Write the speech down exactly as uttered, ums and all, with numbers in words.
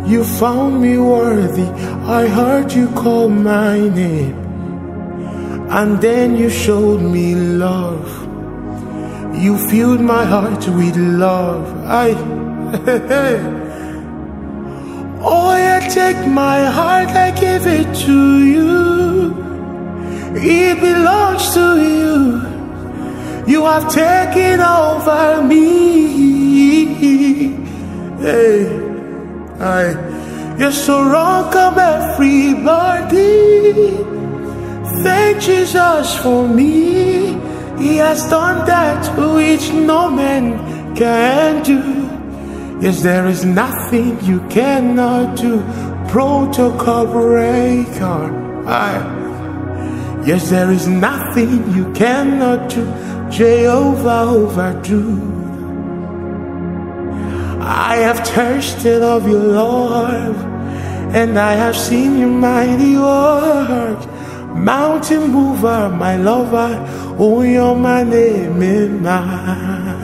You found me worthy. I heard you call my name, and then you showed me love. You filled my heart with love. I Oh, yeah, take my heart, I give it to you. It belongs to you. You have taken over me. Hey, I, you're so wrong, come everybody. Thank Jesus for me. He has done that which no man can do. Yes, there is nothing you cannot do. Protocol breaker. I, yes, there is nothing you cannot do. Jehovah overdo. I have tasted of your love, and I have seen your mighty work. Mountain mover, my lover, oh, you're my name in mind.